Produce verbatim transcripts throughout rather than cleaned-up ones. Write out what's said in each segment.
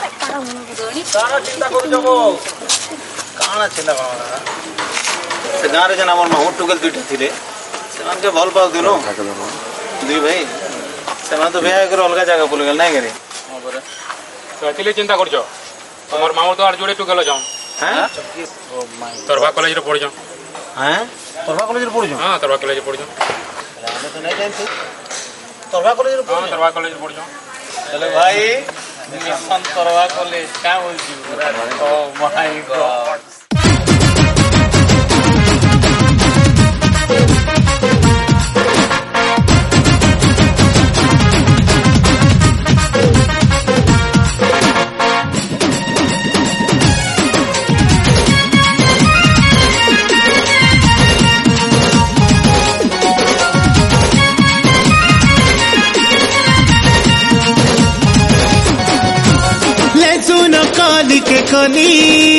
काना चिंता करू जगो काना चिंता करा से गारे जन हमर माहू टुगल दुटा थिले से मान के भल पाउ दिनो दुई भाई से मान तो बियाह कर अलगा जगह बोल गेल नाही करे हां बरे तो अतिले चिंता करजो हमर मामू तो आर जोड़े टुगल जाऊ हैं ओ माय तरवा कॉलेज रे पढ़ जाऊ हैं तरवा कॉलेज रे पढ़ जाऊ हां तरवा कॉलेज रे पढ़ जाऊ हम तो नहीं जानते तरवा कॉलेज रे हां तरवा कॉलेज रे पढ़ जाऊ चलो भाई मिशन तरवा कॉलेज क्या बोल छी ओ माय गॉड के कनी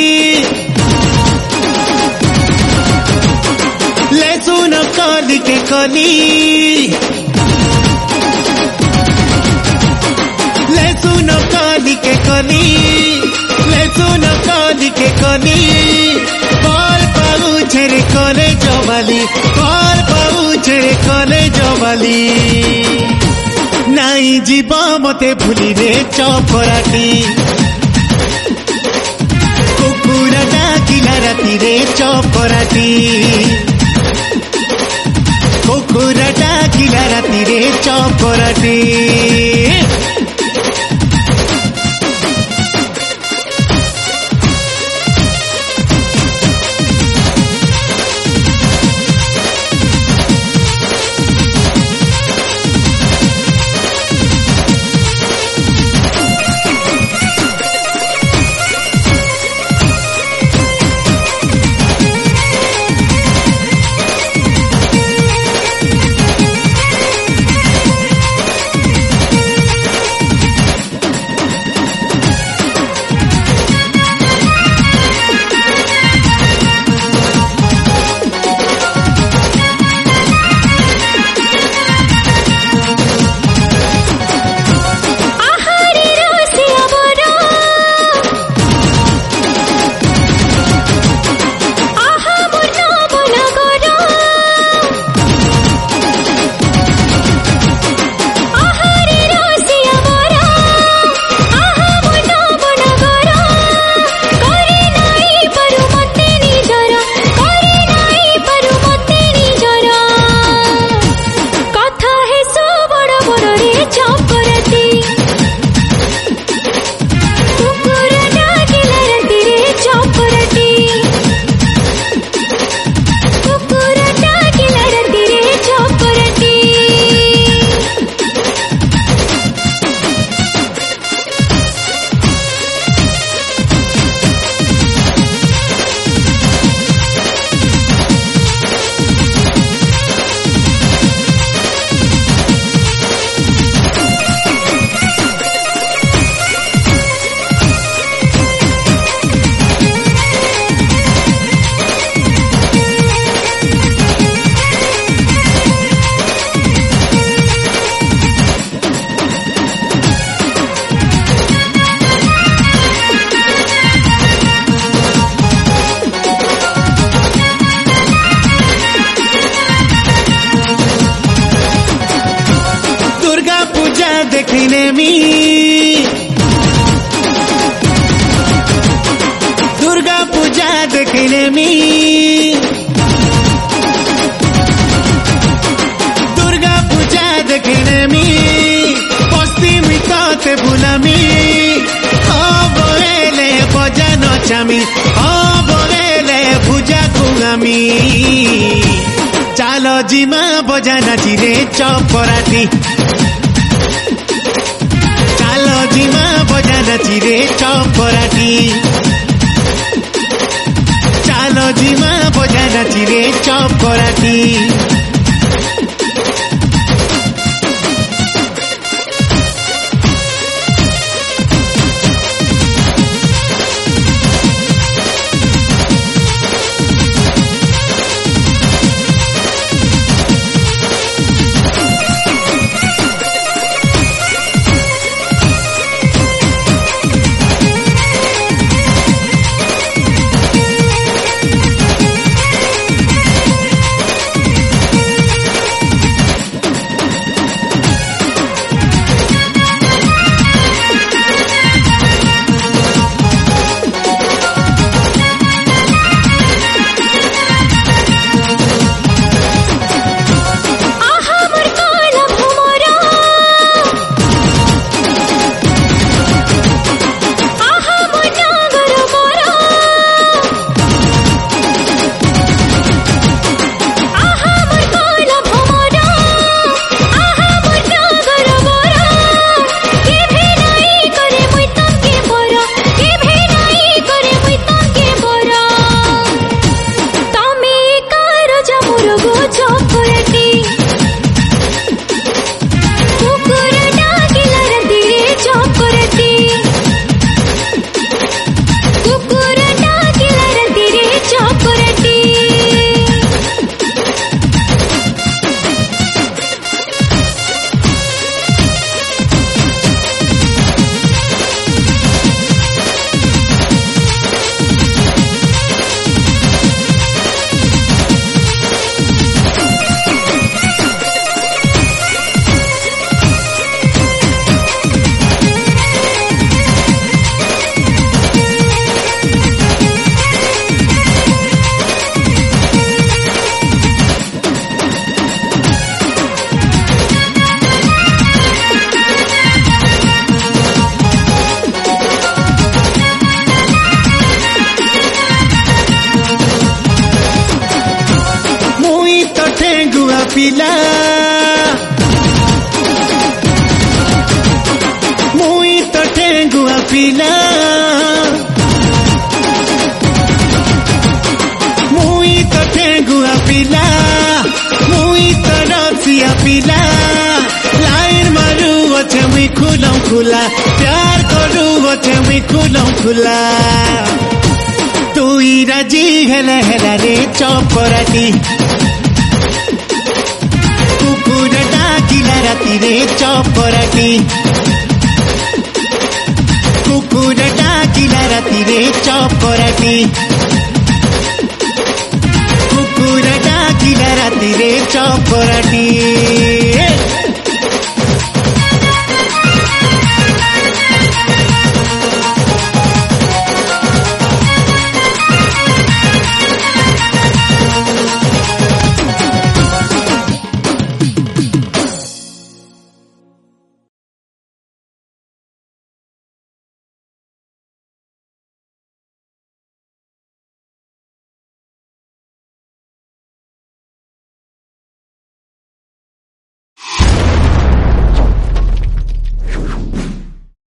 ले सुन काली के कनी ले सुन काली के कनी ले सुन काली के कनी कल पाऊ छेरे कले जवाली कल पाऊ छेरे कले जवाली नाई जीवा मते भूली रे चपराटी कुकुरा डाकिला राती रे चपराटी कुकुरा डाकिला राती रे चपराटी देखने में दुर्गा पूजा देखने में दुर्गा पूजा देखने में पश्चिमी ते बुलामी बोले बजा नचामी बोले पूजा कुगामी चालो जिमा बजा नाची रे चपराटी जिमा बजा नाची रे चपराटी चालो जिमा बजा नाची रे चपराटी ପିଲା ମୁଇଁ ତ ଠେଙ୍ଗୁଆ ପିଲା ମୁଇଁ ତ ଠେଙ୍ଗୁଆ ପିଲା ମୁଇଁ ତ ରସିଆ ପିଲା ଲାଇନ ମାରୁ ଅଛେ ମୁଇଁ ଖୁଲମ ଖୁଲା ପ୍ୟାର କରୁ ଅଛେ ମୁଇଁ ଖୁଲମ ଖୁଲା তুই রাজি হেলা হেলা রে চপরাটি কুকুর ডাকিলা রাতি রে চপরাটি কুকুর ডাকিলা রাতি রে চপরাটি কুকুর ডাকিলা রাতি রে চপরাটি